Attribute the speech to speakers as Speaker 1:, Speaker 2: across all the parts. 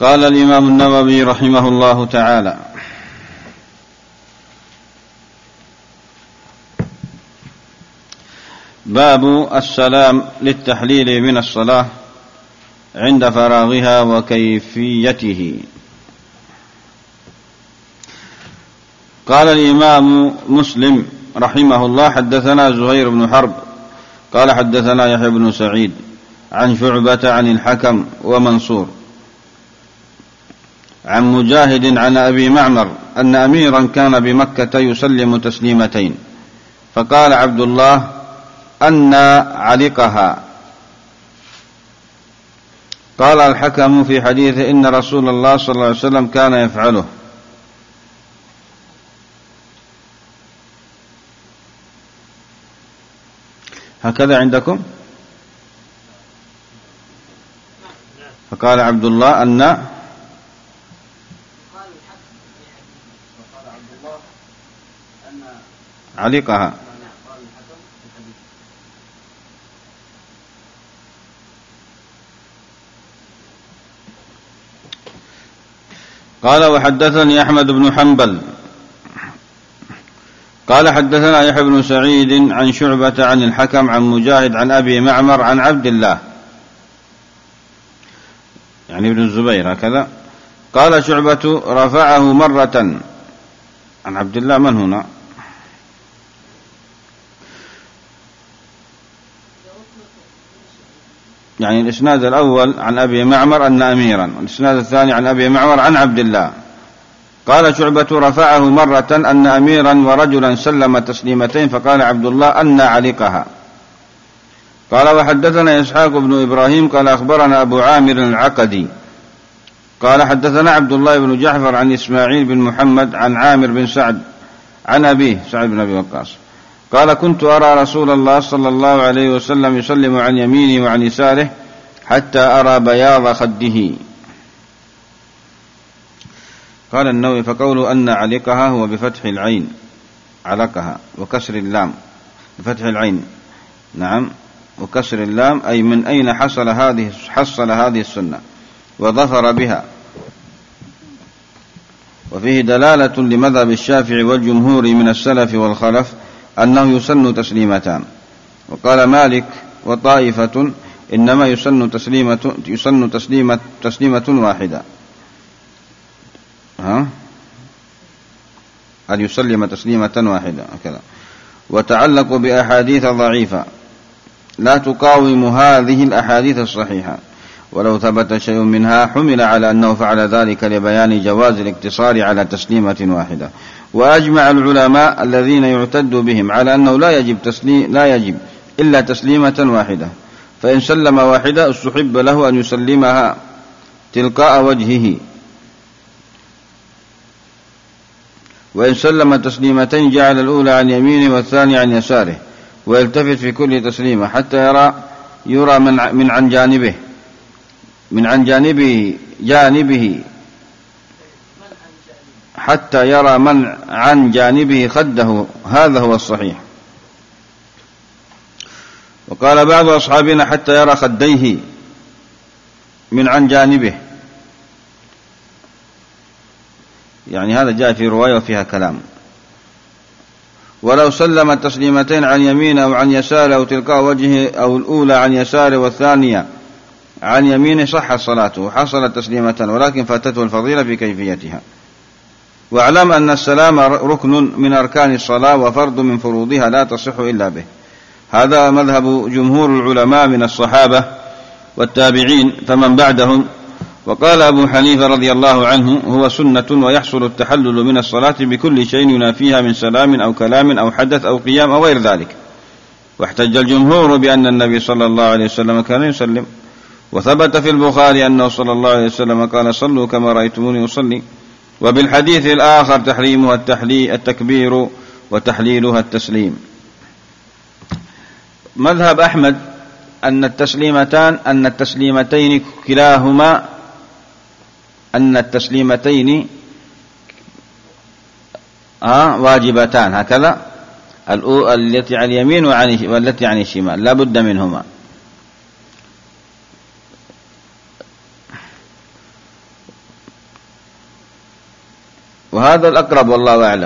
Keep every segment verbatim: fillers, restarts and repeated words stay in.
Speaker 1: قال الإمام النووي رحمه الله تعالى: باب السلام للتحليل من الصلاة عند فراغها وكيفيته. قال الإمام مسلم رحمه الله: حدثنا زهير بن حرب قال حدثنا يحيى بن سعيد عن شعبة عن الحكم ومنصور عن مجاهد عن أبي معمر أن أميرا كان بمكة يسلم تسليمتين، فقال عبد الله: أن علقها. قال الحكم في حديثه: إن رسول الله صلى الله عليه وسلم كان يفعله. هكذا عندكم؟ فقال عبد الله أن علقها. قال: وحدثني أحمد بن حنبل قال حدثنا يحيى بن سعيد عن شعبة عن الحكم عن مجاهد عن أبي معمر عن عبد الله يعني ابن الزبير هكذا. قال شعبة: رفعه مرة عن عبد الله. من هنا؟ يعني الإسناد الأول عن أبي معمر أن أميرا، والإسناد الثاني عن أبي معمر عن عبد الله. قال شعبة: رفعه مرة أن أميرا ورجلا سلم تسليمتين، فقال عبد الله: أن علقها. قال: وحدثنا إسحاق بن إبراهيم قال أخبرنا أبو عامر العقدي قال حدثنا عبد الله بن جعفر عن إسماعيل بن محمد عن عامر بن سعد عن أبيه سعد بن أبي وقاص قال: كنت أرى رسول الله صلى الله عليه وسلم يسلم عن يمينه وعن يساره حتى أرى بياض خده. قال النووي: فقوله أن علقها هو بفتح العين علقها وكسر اللام، بفتح العين نعم وكسر اللام، أي من أين حصل هذه حصل هذه السنة وظفر بها. وفيه دلالة لمذهب الشافعي والجمهور من السلف والخلف أنه يسن تسليمتان. وقال مالك وطائفة: إنما يسن تسليمة يسن تسليمة تسليمة واحدة، ها أن يسلم تسليمة واحدة هكذا. وتعلق بأحاديث ضعيفة لا تقاوم هذه الأحاديث الصحيحة، ولو ثبت شيء منها حمل على أنه فعل ذلك لبيان جواز الاقتصار على تسليمة واحدة. وأجمع العلماء الذين يعتد بهم على أنه لا يجب تسليم لا يجب إلا تسليمة واحدة، فإن سلم واحدة استحب له أن يسلمها تلقاء وجهه، وإن سلم تسليمتين جعل الأولى عن يمينه والثانية عن يساره، ويلتفت في كل تسليمة حتى يرى يرى من من عن جانبه من عن جانبه جانبه حتى يرى من عن جانبه خده. هذا هو الصحيح. وقال بعض أصحابنا: حتى يرى خديه من عن جانبه، يعني هذا جاء في رواية وفيها كلام. ولو سلم تسليمتين عن يمينه أو عن يساره أو تلقاء وجهه، أو الأولى عن يساره والثانية عن يمينه، صحت صلاته وحصلت تسليمتان، ولكن فاتته الفضيلة في كيفيتها. واعلم أن السلام ركن من أركان الصلاة وفرض من فروضها لا تصح إلا به. هذا مذهب جمهور العلماء من الصحابة والتابعين فمن بعدهم. وقال أبو حنيفة رضي الله عنه: هو سنة ويحصل التحلل من الصلاة بكل شيء ينافيها من سلام أو كلام أو حدث أو قيام أو غير ذلك. واحتج الجمهور بأن النبي صلى الله عليه وسلم كان يسلم، وثبت في البخاري أنه صلى الله عليه وسلم قال: صلوا كما رأيتموني أصلي. وبالحديث الآخر تحريمها التكبير وتحليلها التسليم. مذهب أحمد أن التسليمتان أن التسليمتين كلاهما أن التسليمتين آه واجبتان هكذا، التي عن اليمين والتي عن الشمال لا بد منهما. وهذا الأقرب والله أعلم،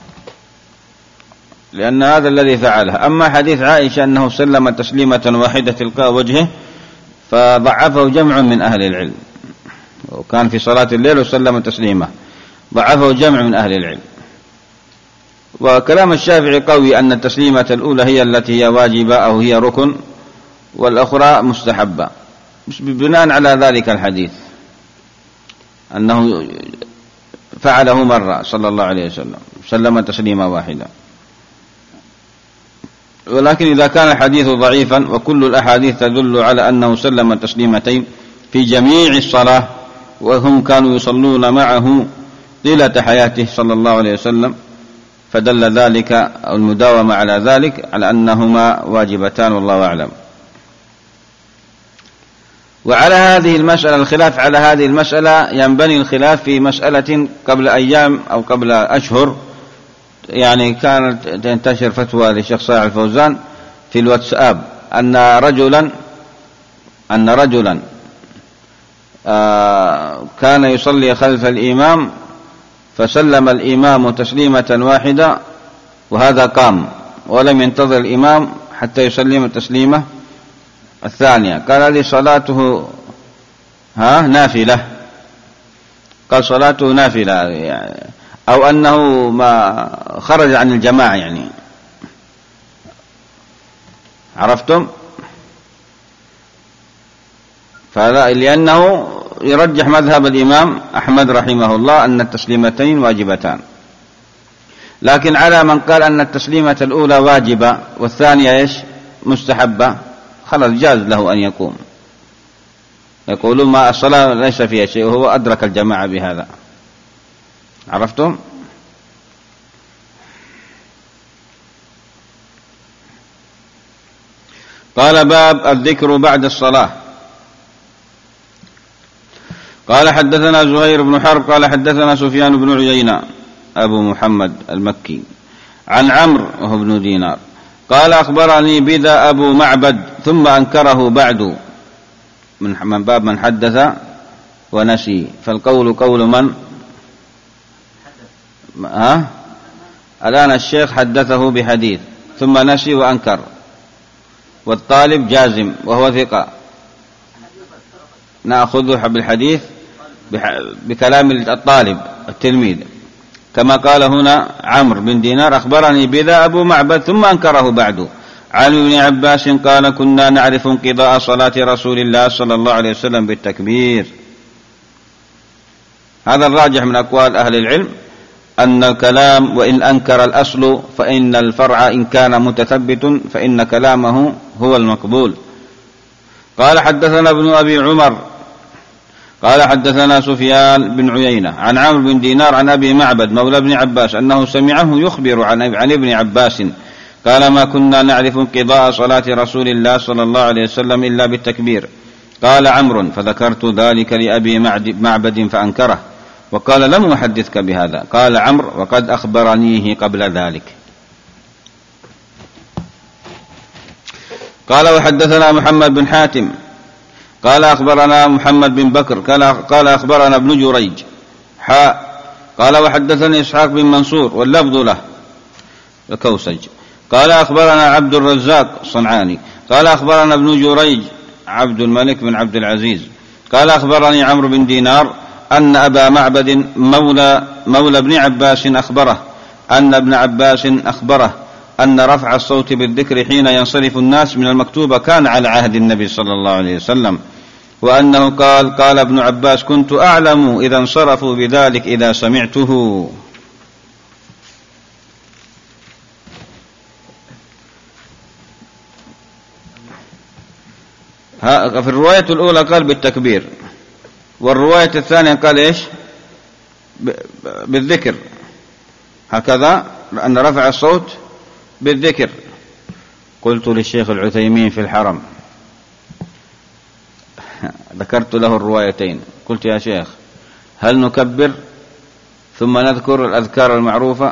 Speaker 1: لأن هذا الذي فعله. أما حديث عائشة أنه سلم تسليمة واحدة تلقاء وجهه فضعفه جمع من أهل العلم، وكان في صلاة الليل وسلم تسليمة، ضعفه جمع من أهل العلم. وكلام الشافعي قوي أن التسليمة الأولى هي التي هي واجبة أو هي ركن، والأخرى مستحبة، بناء على ذلك الحديث أنه فعله مرة صلى الله عليه وسلم، سلم تسليمة واحدة. ولكن إذا كان الحديث ضعيفا وكل الأحاديث تدل على أنه سلم تسليمتين في جميع الصلاة، وهم كانوا يصلون معه طيلة حياته صلى الله عليه وسلم، فدل ذلك أو المداومة على ذلك على أنهما واجبتان والله أعلم. وعلى هذه المسألة، الخلاف على هذه المسألة ينبني الخلاف في مسألة قبل أيام أو قبل أشهر، يعني كانت تنتشر فتوى للشيخ صالح الفوزان في الواتساب أن رجلا أن رجلا آه كان يصلي خلف الإمام فسلم الإمام تسليمة واحدة، وهذا قام ولم ينتظر الإمام حتى يسلم التسليمة الثانية. قال هذه صلاته ها نافلة، قال صلاته نافلة يعني، أو أنه ما خرج عن الجماعة يعني، عرفتم؟ فهذا لأنه يرجح مذهب الإمام أحمد رحمه الله أن التسليمتين واجبتان، لكن على من قال أن التسليمة الأولى واجبة والثانية إيش مستحبة، خلاص جاز له أن يقوم. يقولون ما الصلاة ليس فيها شيء، وهو أدرك الجماعة بهذا، عرفتم؟ قال باب الذكر بعد الصلاة. قال حدثنا زهير بن حرب قال حدثنا سفيان بن عيينة أبو محمد المكي عن عمرو وهو ابن دينار قال أخبرني بذا أبو معبد ثم أنكره بعد، من باب من حدث ونسي، فالقول قول من ها؟ الآن الشيخ حدثه بحديث ثم نسي وأنكر، والطالب جازم وهو ثقة، نأخذ بالحديث بكلام الطالب التلميذ، كما قال هنا عمرو بن دينار أخبرني بذا أبو معبد ثم أنكره بعد عن ابن عباس قال كنا نعرف انقضاء صلاة رسول الله صلى الله عليه وسلم بالتكبير. هذا الراجح من أقوال أهل العلم، أن الكلام وإن أنكر الأصل فإن الفرع إن كان متثبت فإن كلامه هو المقبول. قال حدثنا ابن أبي عمر قال حدثنا سفيان بن عيينة عن عمرو بن دينار عن أبي معبد مولى ابن عباس أنه سمعه يخبر عن ابن عباس قال ما كنا نعرف انقضاء صلاة رسول الله صلى الله عليه وسلم إلا بالتكبير. قال عمرو فذكرت ذلك لأبي معبد فأنكره وقال لم أحدثك بهذا. قال عمرو وقد أخبرنيه قبل ذلك. قال وحدثنا محمد بن حاتم قال أخبرنا محمد بن بكر قال, قال أخبرنا ابن جريج حاء قال وحدثني إسحاق بن منصور واللفظ له الكوسج قال أخبرنا عبد الرزاق الصنعاني قال أخبرنا ابن جريج عبد الملك بن عبد العزيز قال أخبرني عمرو بن دينار أن أبا معبد مولى, مولى ابن عباس أخبره أن ابن عباس أخبره أن رفع الصوت بالذكر حين ينصرف الناس من المكتوبة كان على عهد النبي صلى الله عليه وسلم، وأنه قال قال ابن عباس كنت أعلم إذا انصرفوا بذلك إذا سمعته. في الرواية الأولى قال بالتكبير، والرواية الثانية قال إيش بالذكر، هكذا أن رفع الصوت بالذكر. قلت للشيخ العثيمين في الحرم ذكرت له الروايتين، قلت يا شيخ هل نكبر ثم نذكر الأذكار المعروفة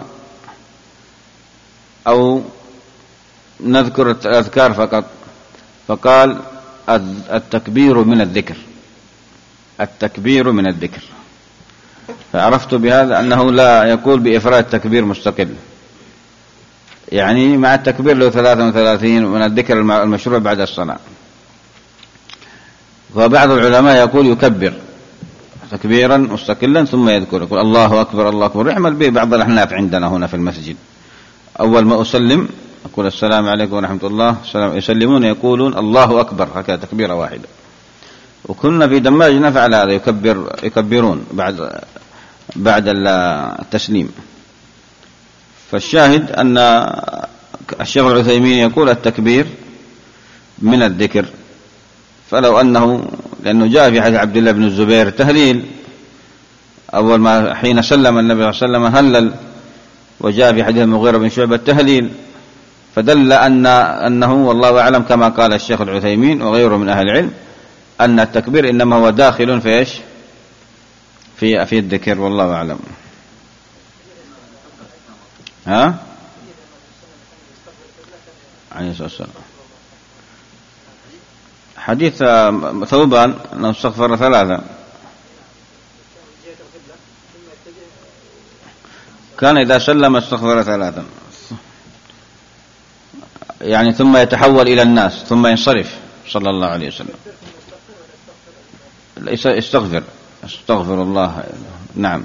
Speaker 1: أو نذكر الأذكار فقط؟ فقال التكبير من الذكر، التكبير من الذكر. فعرفت بهذا أنه لا يقول بإفراد تكبير مستقل، يعني مع التكبير له ثلاثة وثلاثين من الذكر المشروع بعد الصلاة. وبعض العلماء يقول يكبر تكبيرا مستقلا ثم يذكر، يقول الله أكبر الله أكبر. يحمل به بعض الأحناف عندنا هنا في المسجد، أول ما أسلم أقول السلام عليكم ورحمة الله، يسلمون يقولون الله أكبر، هكذا تكبيرة واحدة. وكنا في دماج نفعل هذا، يكبر يكبرون بعد بعد التسليم. فالشاهد أن الشيخ العثيمين يقول التكبير من الذكر، فلو أنه لأنه جاء في حديث عبد الله بن الزبير تهليل أول ما حين سلم النبي صلى الله عليه وسلم هلل، وجاء في حديث المغيرة بن شعبة التهليل، فدل أن أنه والله أعلم كما قال الشيخ العثيمين وغيره من أهل العلم أن التكبير إنما هو داخل في إيش في في الذكر، والله أعلم. ها عليه الصلاة والسلام حديث ثوبان أنه استغفر ثلاثة، كان إذا سلم استغفر ثلاثا، يعني ثم يتحول إلى الناس ثم ينصرف صلى الله عليه وسلم. استغفر استغفر الله. نعم.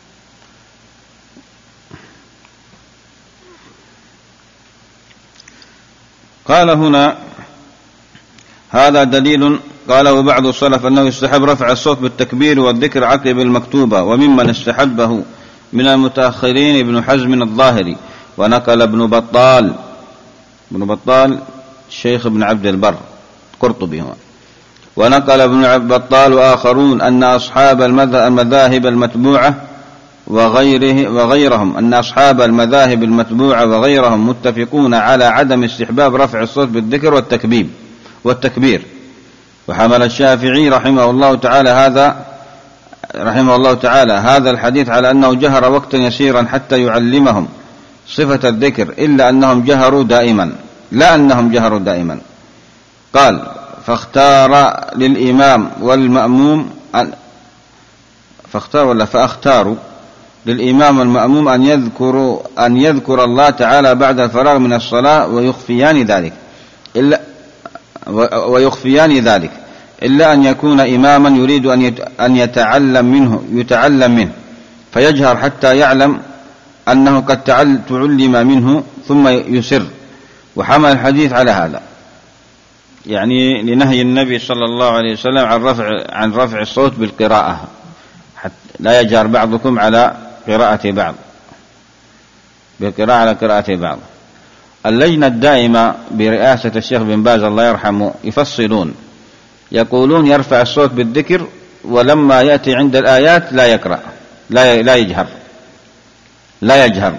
Speaker 1: قال هنا هذا دليل، قاله بعض السلف أنه يستحب رفع الصوت بالتكبير والذكر عقب المكتوبة، وممن استحبه من المتأخرين ابن حزم الظاهري، ونقل ابن بطال ابن بطال شيخ ابن عبد البر قرطبي هو، ونقل ابن بطال وآخرون أن أصحاب المذاهب المتبوعة وغيره وغيرهم أن أصحاب المذاهب المتبوعة وغيرهم متفقون على عدم استحباب رفع الصوت بالذكر والتكبير والتكبير. وحمل الشافعي رحمه الله تعالى هذا رحمه الله تعالى هذا الحديث على أنه جهر وقتا يسيرا حتى يعلمهم صفة الذكر، إلا أنهم جهروا دائما لا أنهم جهروا دائما. قال فاختار للإمام والمأموم أن فاختار ولا فاختاروا للإمام والمأموم أن يذكروا أن يذكر الله تعالى بعد الفراغ من الصلاة ويخفيان ذلك إلا ويخفيان ذلك إلا أن يكون إماما يريد أن يتعلم منه يتعلم منه فيجهر حتى يعلم أنه قد تعلم منه ثم يسر. وحمل الحديث على هذا، يعني لنهي النبي صلى الله عليه وسلم عن رفع عن رفع الصوت بالقراءة، حتى لا يجهر بعضكم على قراءة بعض بالقراءة على قراءة بعض. اللجنة الدائمة برئاسة الشيخ بن باز الله يرحمه يفصلون، يقولون يرفع الصوت بالذكر، ولما يأتي عند الآيات لا يقرأ لا لا يجهر لا يجهر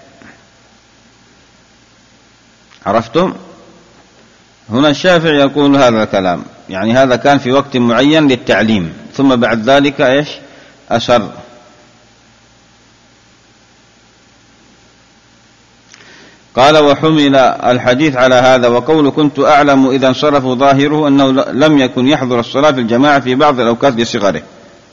Speaker 1: عرفتم؟ هنا الشافعي يقول هذا الكلام، يعني هذا كان في وقت معين للتعليم، ثم بعد ذلك إيش أسر. قال وحمل الحديث على هذا، وقول كنت أعلم إذا انصرفوا ظاهره أنه لم يكن يحضر الصلاة في الجماعة في بعض الأوقات لصغره.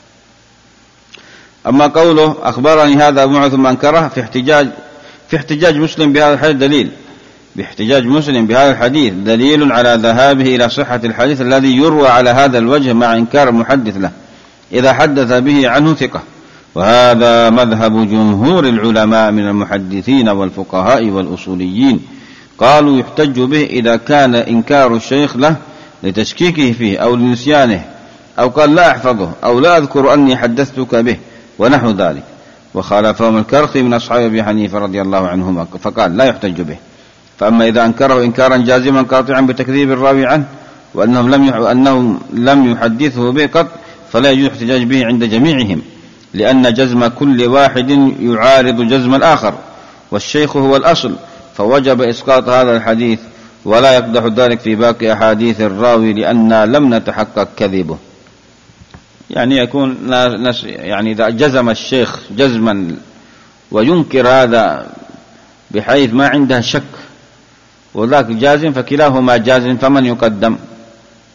Speaker 1: أما قوله أخبرني هذا أبو معاذ ثم أنكره في احتجاج في احتجاج مسلم بهذا الحديث دليل باحتجاج مسلم بهذا الحديث دليل على ذهابه إلى صحة الحديث الذي يروى على هذا الوجه مع إنكار المحدث له إذا حدث به عنه ثقة. وهذا مذهب جمهور العلماء من المحدثين والفقهاء والأصوليين، قالوا يحتج به إذا كان إنكار الشيخ له لتشكيكه فيه أو لنسيانه، أو قال لا أحفظه أو لا أذكر أني حدثتك به ونحو ذلك. وخالفهم الكرخي من أصحاب أبي حنيفة رضي الله عنهما فقال لا يحتج به. فأما إذا أنكره إنكارا جازما قاطعا بتكذيب الراوي عنه وأنهم لم أنهم لم يحدثه به قط فلا يجوز احتجاج به عند جميعهم، لأن جزم كل واحد يعارض جزم الآخر، والشيخ هو الأصل، فوجب إسقاط هذا الحديث، ولا يقدح ذلك في باقي أحاديث الراوي لأننا لم نتحقق كذبه. يعني يكون ناس يعني إذا جزم الشيخ جزما وينكر هذا بحيث ما عنده شك وذاك جازم، فكلاهما جازم، فمن يقدم؟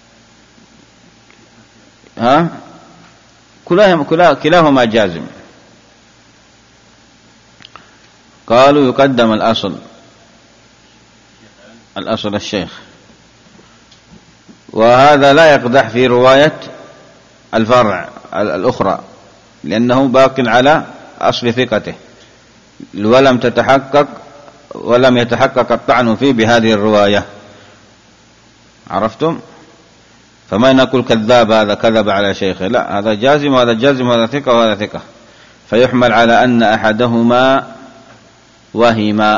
Speaker 1: ها كلاهما كلاهما جازم قالوا يقدم الأصل، الأصل الشيخ، وهذا لا يقدح في رواية الفرع الأخرى لأنه باق على أصل ثقته ولم تتحقق ولم يتحقق الطعن فيه بهذه الرواية. عرفتم؟ فما نقول كذاب هذا كذب على شيخه، لا، هذا جازم وهذا جازم وهذا ثقة وهذا ثقة، فيحمل على أن أحدهما وهما،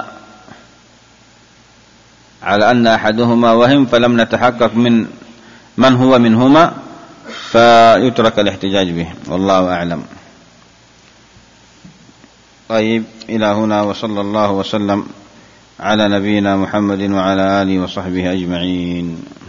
Speaker 1: على أن أحدهما وهم فلم نتحقق من من هو منهما فيترك الاحتجاج به، والله أعلم. طيب، إلى هنا، وصلى الله وسلم على نبينا محمد وعلى آله وصحبه أجمعين.